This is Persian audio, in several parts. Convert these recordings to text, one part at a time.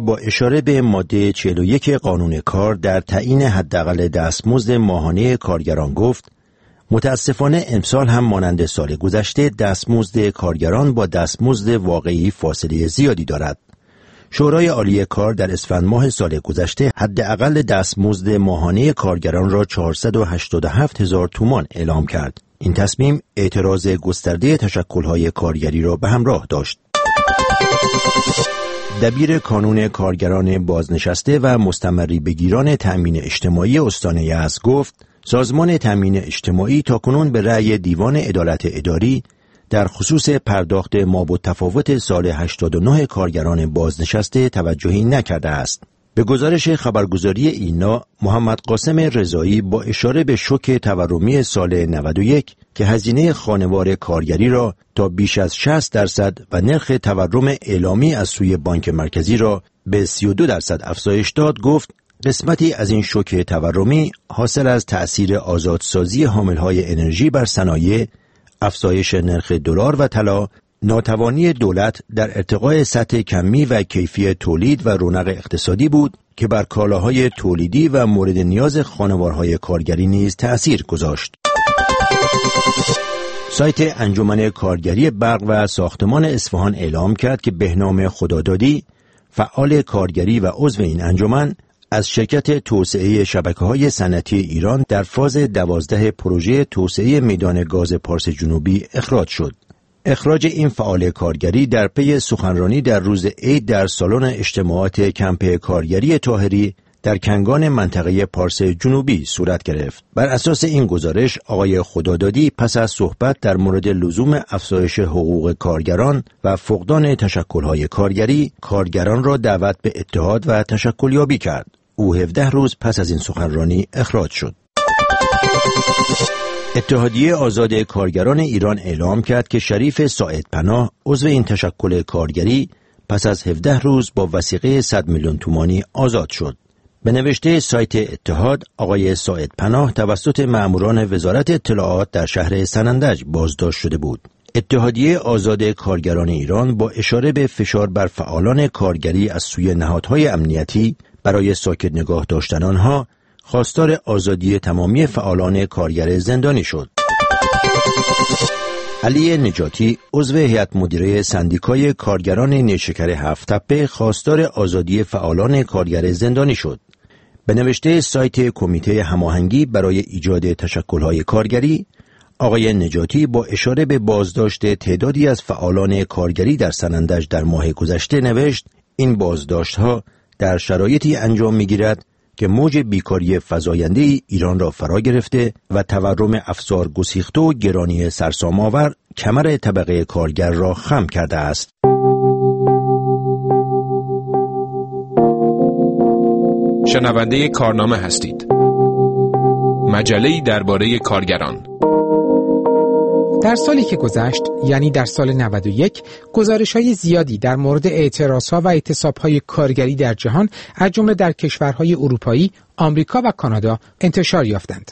با اشاره به ماده 41 قانون کار در تعیین حداقل دستمزد ماهانه کارگران گفت: متاسفانه امسال هم مانند سال گذشته دستمزد کارگران با دستمزد واقعی فاصله زیادی دارد. شورای عالی کار در اسفند ماه سال گذشته حداقل دستمزد ماهانه کارگران را 487,000 تومان اعلام کرد. این تصمیم اعتراض گسترده تشکل‌های کارگری را به همراه داشت. دبیر کانون کارگران بازنشسته و مستمری بگیران تأمین اجتماعی استان یزد گفت: سازمان تأمین اجتماعی تاکنون به رأی دیوان عدالت اداری در خصوص پرداخت مابالتفاوت سال 89 کارگران بازنشسته توجهی نکرده است. به گزارش خبرگزاری اینا، محمد قاسم رضایی با اشاره به شوک تورمی سال 91 که هزینه خانوار کارگری را تا بیش از 60% و نرخ تورم اعلامی از سوی بانک مرکزی را به 32% افزایش داد، گفت قسمتی از این شوک تورمی حاصل از تأثیر آزادسازی حاملهای انرژی بر صنایع، افزایش نرخ دلار و طلا، ناتوانی دولت در ارتقاء سطح کمی و کیفی تولید و رونق اقتصادی بود که بر کالاهای تولیدی و مورد نیاز خانوارهای کارگری نیز تأثیر گذاشت. سایت انجمن کارگری برق و ساختمان اصفهان اعلام کرد که بهنام خدادادی، فعال کارگری و عضو این انجمن، از شرکت توسعه شبکه‌های صنعتی ایران در فاز 12 پروژه توسعه میدان گاز پارس جنوبی اخراج شد. اخراج این فعال کارگری در پی سخنرانی در روز عید در سالن اجتماعات کمپ کارگری طاهری در کنگان منطقه پارس جنوبی صورت گرفت. بر اساس این گزارش، آقای خدادادی پس از صحبت در مورد لزوم افزایش حقوق کارگران و فقدان تشکل‌های کارگری، کارگران را دعوت به اتحاد و تشکلیابی کرد. او 17 روز پس از این سخنرانی اخراج شد. اتحادیه آزاد کارگران ایران اعلام کرد که شریف ساعد پناه، عضو این تشکل کارگری، پس از 17 روز با وثیقه 100 میلیون تومانی آزاد شد. به نوشته سایت اتحاد، آقای ساعد پناه توسط مأموران وزارت اطلاعات در شهر سنندج بازداشت شده بود. اتحادیه آزاد کارگران ایران با اشاره به فشار بر فعالان کارگری از سوی نهادهای امنیتی برای ساکت نگاه داشتن آنها، خواستار آزادی تمامی فعالان کارگر زندانی شد. علی نجاتی، عضو هیئت مدیره سندیکای کارگران نیشکر هفت‌تپه، خواستار آزادی فعالان کارگر زندانی شد. به نوشته سایت کمیته هماهنگی برای ایجاد تشکل‌های کارگری، آقای نجاتی با اشاره به بازداشت تعدادی از فعالان کارگری در سنندج در ماه گذشته نوشت: این بازداشت‌ها در شرایطی انجام می‌گیرد که موج بیکاری فزاینده ایران را فرا گرفته و تورم افزار گسیخته و گرانی سرسام‌آور کمر طبقه کارگر را خم کرده است. شنونده کارنامه هستید. مجله‌ای درباره کارگران. در سالی که گذشت، یعنی در سال 91، گزارش‌های زیادی در مورد اعتراض‌ها و اعتصاب‌های کارگری در جهان، از جمله در کشورهای اروپایی، آمریکا و کانادا انتشار یافتند.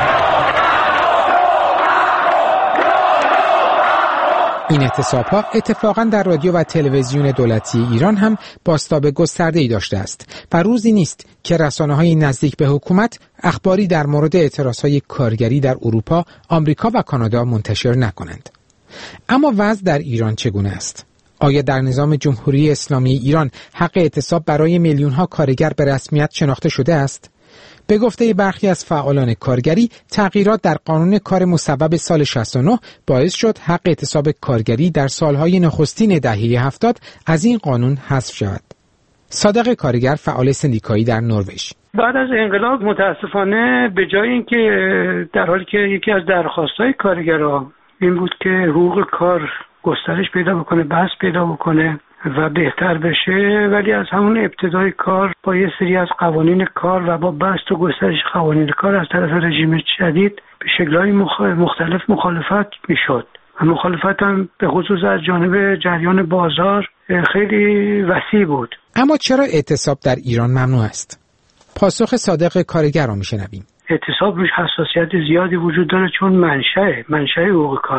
این اعتصاب‌ها اتفاقاً در رادیو و تلویزیون دولتی ایران هم بازتاب گسترده‌ای داشته است و روزی نیست که رسانه‌های نزدیک به حکومت اخباری در مورد اعتراض‌های کارگری در اروپا، آمریکا و کانادا منتشر نکنند. اما وضع در ایران چگونه است؟ آیا در نظام جمهوری اسلامی ایران حق اعتصاب برای میلیون‌ها کارگر به رسمیت شناخته شده است؟ به گفته برخی از فعالان کارگری، تغییرات در قانون کار مصوب سال 69 باعث شد حق اعتصاب کارگری در سالهای نخستین دهه 70 از این قانون حذف شود. صادق کارگر، فعال سندیکایی در نروژ: بعد از انقلاب متاسفانه به جای اینکه در حالی که یکی از درخواست‌های کارگرها این بود که حقوق کار گسترش پیدا بکنه، بحث پیدا بکنه و بهتر بشه، ولی از همون ابتدای کار با یه سری از قوانین کار و با بسط و گسترش قوانین کار از طرف رژیم جدید به شکل‌های مختلف مخالفت میشد و مخالفت هم به خصوص از جانب جریان بازار خیلی وسیع بود. اما چرا اعتصاب در ایران ممنوع است؟ پاسخ صادق کارگر را میشنویم. اعتصاب روش حساسیت زیادی وجود داره چون منشأ حقوق کاره.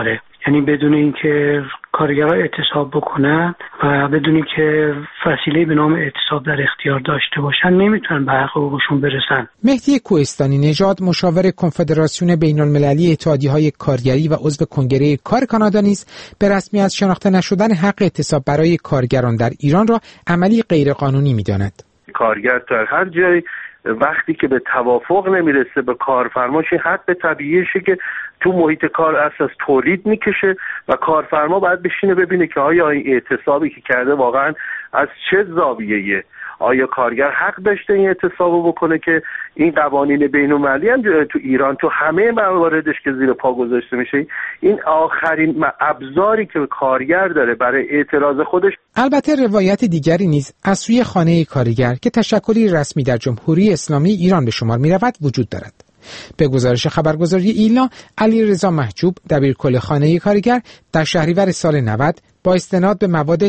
یعنی بدون اینکه کارگرها اعتصاب بکنن و بدون اینکه وسیله به نام اعتصاب در اختیار داشته باشن نمیتونن به حقوقشون برسن. مهدی کوهستانی نژاد مشاور کنفدراسیون بین‌المللی اتحادیه‌های کارگری و عضو کنگره کار کانادا نیز به رسمیت شناخته نشدن حق اعتصاب برای کارگران در ایران را عملی غیرقانونی می‌داند. کارگر در هر جای وقتی که به توافق نمیرسه به کارفرماش حق طبیعیشه که تو محیط کار از تولید میکشه و کارفرما باید بشینه ببینه که آیا این اعتصابی که کرده واقعا از چه زاویه‌ایه، آیا کارگر حق داشته این اعتصابو بکنه که این قوانین بین‌المللی هم تو ایران تو همه مواردش که زیر پا گذاشته میشه این آخرین ابزاری که کارگر داره برای اعتراض خودش. البته روایت دیگری نیز از سوی خانه کارگر که تشکلی رسمی در جمهوری اسلامی ایران به شمار می‌رود وجود دارد. به گزارش خبرگزاری ایلنا، علیرضا محجوب دبیرکل خانه کارگر در شهریور سال 90 با استناد به مواد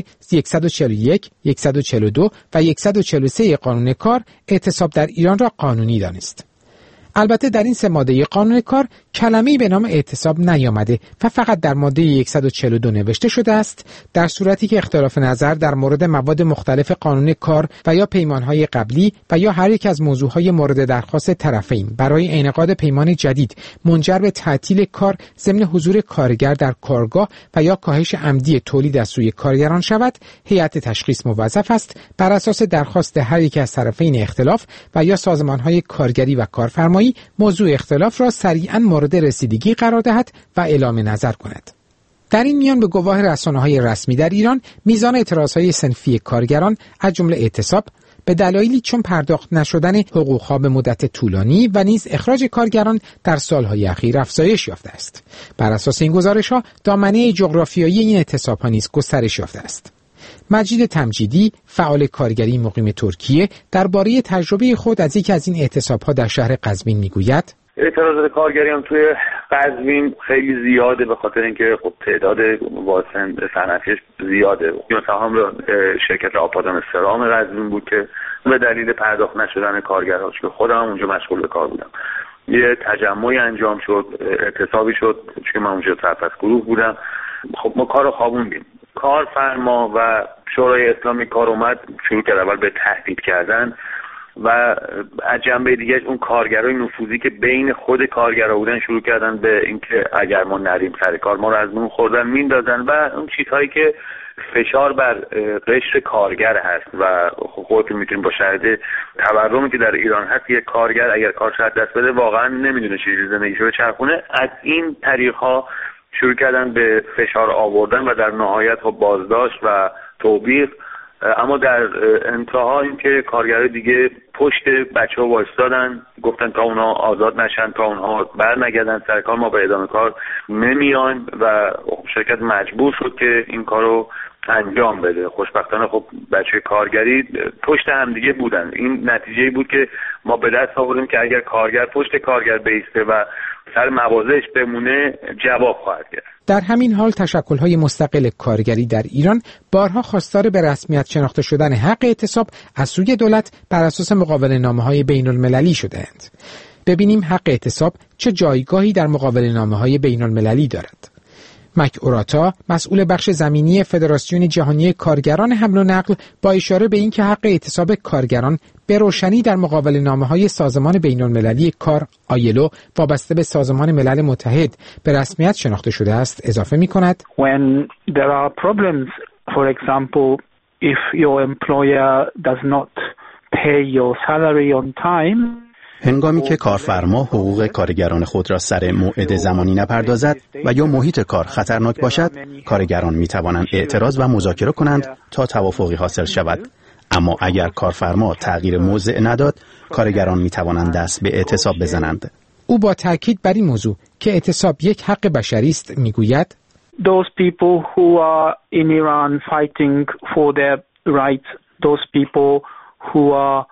141, 142 و 143 قانون کار اعتصاب در ایران را قانونی دانست. البته در این سه ماده قانون کار کلمه‌ای به نام اعتصاب نیامده و فقط در ماده 142 نوشته شده است در صورتی که اختلاف نظر در مورد مواد مختلف قانون کار و یا پیمانهای قبلی و یا هر یک از موضوعهای مورد درخواست طرفین برای انعقاد پیمان جدید منجر به تعطیل کار ضمن حضور کارگر در کارگاه و یا کاهش عمدی تولید از سوی کارگران شود، هیئت تشخیص موظف است بر اساس درخواست هر یک از طرفین اختلاف و یا سازمانهای کارگری و کارفرمایی موضوع اختلاف را سریعاً مورد رسیدگی قرار دهد و اعلام نظر کند. در این میان به گواه رسانه‌های رسمی در ایران میزان اعتراضهای صنفی کارگران از جمله اعتصاب به دلایلی چون پرداخت نشدن حقوقها به مدت طولانی و نیز اخراج کارگران در سالهای اخیر افزایش یافته است. بر اساس این گزارش‌ها دامنه جغرافیایی این اعتصاب‌ها نیز گسترش یافته است. مجید تمجیدی فعال کارگری مقیم ترکیه درباره تجربه خود از یکی از این اعتصاب‌ها در شهر قزوین میگوید: اعتراضات کارگری هم توی قزوین خیلی زیاده به خاطر اینکه خب تعداد واسن صنعتیش زیاده. مثلا هم شرکت آپادان سرام قزوین بود که به دلیل پرداخت نشدن کارگرها که خودم اونجا مشغول به کار بودم یه تجمعی انجام شد، اعتصابی شد چون من اونجا سرپرست گروه بودم. خب ما کارو خوابوندیم. کارفرما و شورای اسلامی کار اومد شروع کرد اول به تهدید کردن و از جنبه دیگه اون کارگرای نفوذی که بین خود کارگرا بودن شروع کردن به اینکه اگر ما نریم سر کار ما رو از نون خوردن میندازن و اون چیزهایی که فشار بر قشر کارگر هست و خودتون میتونید با شاهد تورمی که در ایران هست یک کارگر اگر کارش از دست بده واقعا نمیدونه چجوری زندگیشو بچرخونه. از این طریق‌ها شروع کردن به فشار آوردن و در نهایت بازداشت و توبیخ. اما در انتها این که کارگرای دیگه پشت بچه‌ها وایستادن گفتن تا اونها آزاد نشن تا اونها برنگردن سر کار ما به ادامه کار نمیایم و شرکت مجبور شد که این کارو انجام بده. خوشبختانه خب بچه کارگری پشت هم دیگه بودن. این نتیجه‌ای بود که ما به دست آوردیم که اگر کارگر پشت کارگر بیسته و سر مواضعش بمونه جواب خواهد گرفت. در همین حال تشکل‌های مستقل کارگری در ایران بارها خواستار به رسمیت شناخته شدن حق اعتصاب از سوی دولت بر اساس مقاوله‌نامه‌های بین‌المللی شده‌اند. ببینیم حق اعتصاب چه جایگاهی در مقاوله‌نامه‌های بین‌المللی دارد. مک اوراتا مسئول بخش زمینی فدراسیون جهانی کارگران حمل و نقل با اشاره به اینکه حق اعتصاب کارگران به روشنی در مقاوله‌نامه‌های سازمان بین‌المللی کار آیلو وابسته به سازمان ملل متحد به رسمیت شناخته شده است اضافه می‌کند: When there are problems, for example, if your employer does not pay your salary on time, هنگامی که کارفرما حقوق کارگران خود را سر موعد زمانی نپردازد و یا محیط کار خطرناک باشد، کارگران می توانند اعتراض و مذاکره کنند تا توافقی حاصل شود. اما اگر کارفرما تغییر موضع نداد، کارگران می توانند دست به اعتصاب بزنند. او با تاکید بر این موضوع که اعتصاب یک حق بشری است میگوید: Those people who are in Iran fighting for their rights, those people who are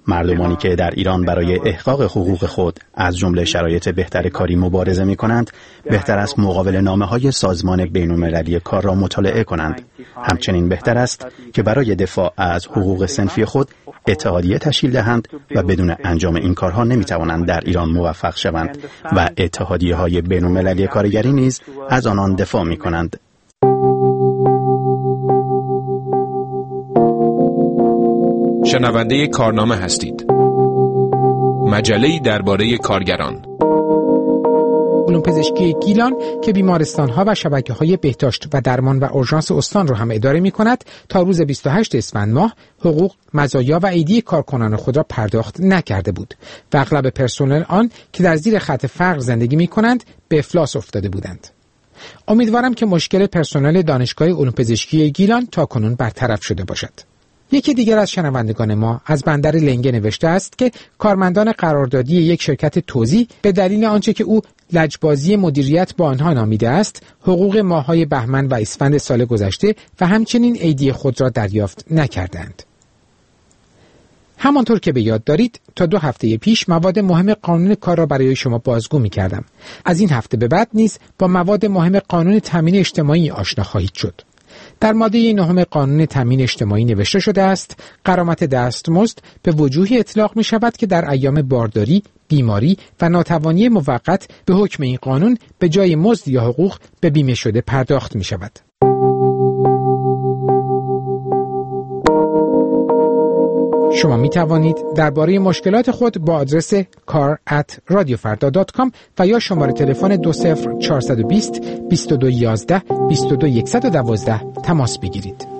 مردمانی که در ایران برای احقاق حقوق خود از جمله شرایط بهتر کاری مبارزه می کنند، بهتر است مقابل نامه‌های سازمان بین‌المللی کار را مطالعه کنند. همچنین بهتر است که برای دفاع از حقوق صنفی خود اتحادیه تشکیل دهند و بدون انجام این کارها نمی توانند در ایران موفق شوند و اتحادیه‌های بین‌المللی کارگری نیز از آنان دفاع می کنند. شنونده کارنامه هستید. مجله‌ای درباره کارگران. علوم پزشکی گیلان که بیمارستان‌ها و شبکه‌های بهداشت و درمان و اورژانس استان را هم اداره می‌کند، تا روز 28 اسفند ماه حقوق، مزایا و ایدی کارکنان خود را پرداخت نکرده بود و اغلب پرسنل آن که در زیر خط فقر زندگی می‌کنند به افلاس افتاده بودند. امیدوارم که مشکل پرسنل دانشگاه علوم پزشکی گیلان تاکنون برطرف شده باشد. یکی دیگر از شنوندگان ما از بندر لنگه نوشته است که کارمندان قراردادی یک شرکت توزیع به دلیل آنچه که او لجبازی مدیریت با آنها نامیده است، حقوق ماه‌های بهمن و اسفند سال گذشته و همچنین ایدی خود را دریافت نکردند. همانطور که به یاد دارید، تا 2 هفته پیش مواد مهم قانون کار را برای شما بازگو می‌کردم. از این هفته به بعد نیز با مواد مهم قانون تامین اجتماعی آشنا خواهید شد. در ماده 9 قانون تامین اجتماعی نوشته شده است: غرامت دستمزد به وجوهی اطلاق می شود که در ایام بارداری، بیماری و ناتوانی موقت به حکم این قانون به جای مزد یا حقوق به بیمه شده پرداخت می شود. شما می توانید درباره مشکلات خود با آدرس kar@radiofarda.com و یا شماره تلفن 20420 2211 22112 تماس بگیرید.